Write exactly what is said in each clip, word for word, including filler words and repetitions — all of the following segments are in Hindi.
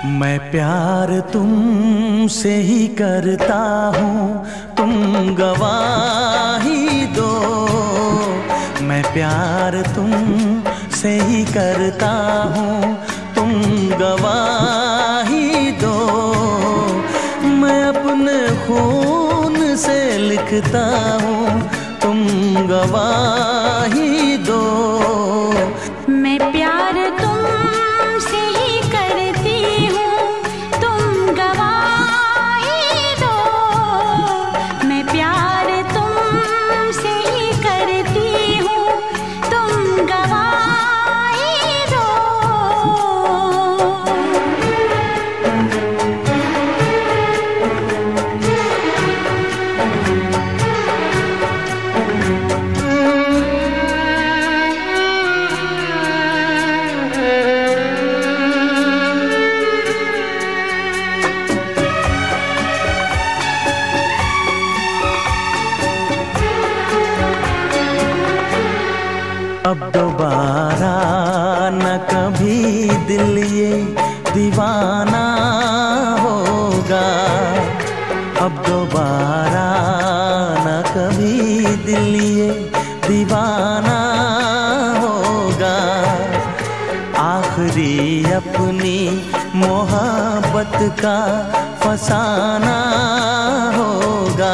मैं प्यार तुमसे ही करता हूँ, तुम गवाही दो। मैं प्यार तुमसे ही करता हूँ, तुम गवाही दो। मैं अपने खून से लिखता हूँ, तुम गवाही दो। मैं प्यार तुमसे ही करती हूँ, तुम गवाही दो। मैं प्यार तुमसे ही करती हूँ, तुम गवाही दो। अब दोबारा न कभी दिल ये दीवाना होगा। अब दोबारा न कभी दिल ये दीवाना होगा। आखिरी अपनी मोहब्बत का फसाना होगा।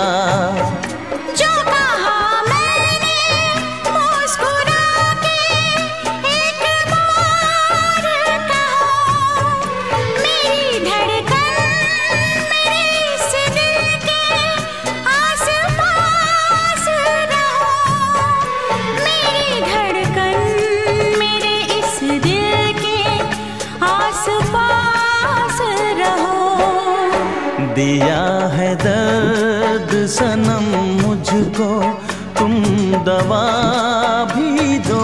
दिया है दर्द सनम मुझको, तुम दवा भी दो।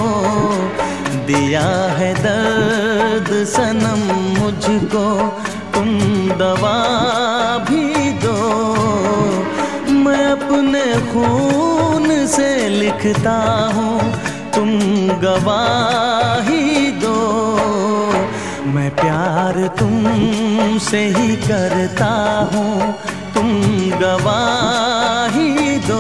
दिया है दर्द सनम मुझको, तुम दवा भी दो। मैं अपने खून से लिखता हूँ, तुम गवाही दो। मैं प्यार तुमसे ही करता हूँ, तुम गवाही दो।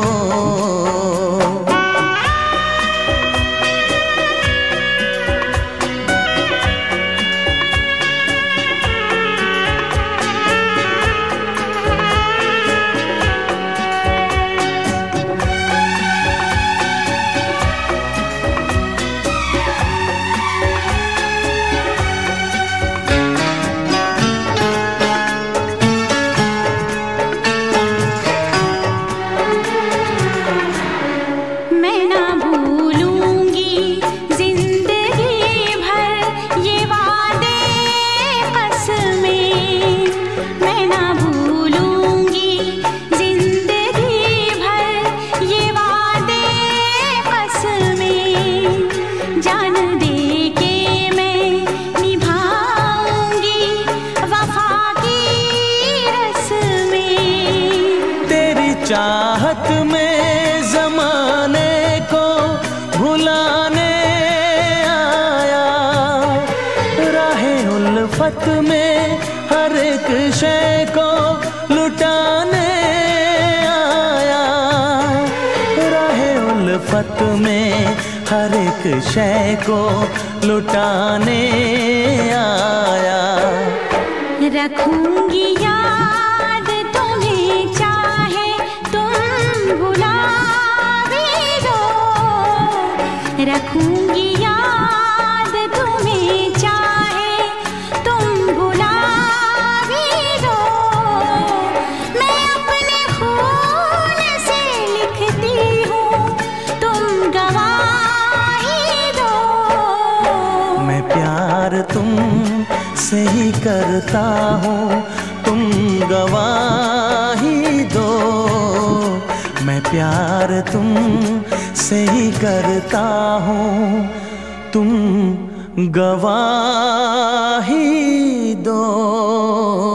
चाहत में ज़माने को भुलाने आया। राहे उल्फत में हर एक शय को लुटाने आया। राहे उल्फत में हर एक शय को लुटाने आया। रखूंगी याद तुम्हें, चाहे तुम भुला भी दो। रखूंगी याद तुम्हें, चाहे तुम भुला भी दो। मैं अपने खून से लिखती हूँ, तुम गवाही दो। मैं प्यार तुम से ही करता हूँ, तुम गवाही दो। मैं प्यार तुम से ही करता हूँ, तुम गवाही दो।